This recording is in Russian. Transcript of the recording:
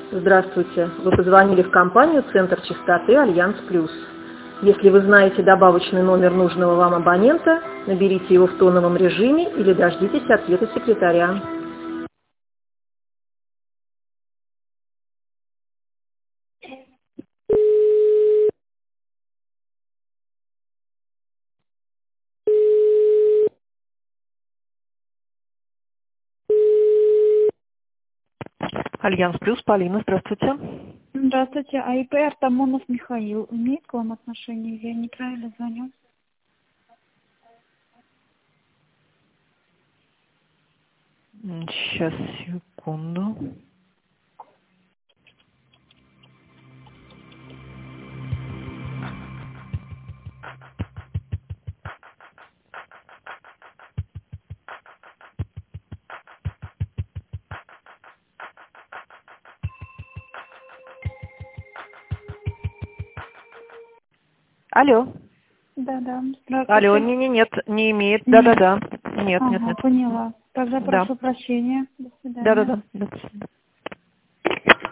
Здравствуйте. Вы позвонили в компанию «Центр чистоты Альянс Плюс». Если вы знаете добавочный номер нужного вам абонента, наберите его в тоновом режиме или дождитесь ответа секретаря. Альянс Плюс, Полина, здравствуйте. Здравствуйте, АИП Артамонов Михаил. Имеет к вам отношение? Я неправильно звоню. Сейчас, секунду. Алло. Да-да, здравствуйте. Алло, нет, не имеет. Да-да-да. Нет. Ага, поняла. Тогда Да. прошу прощения. До свидания. Да-да-да. До свидания.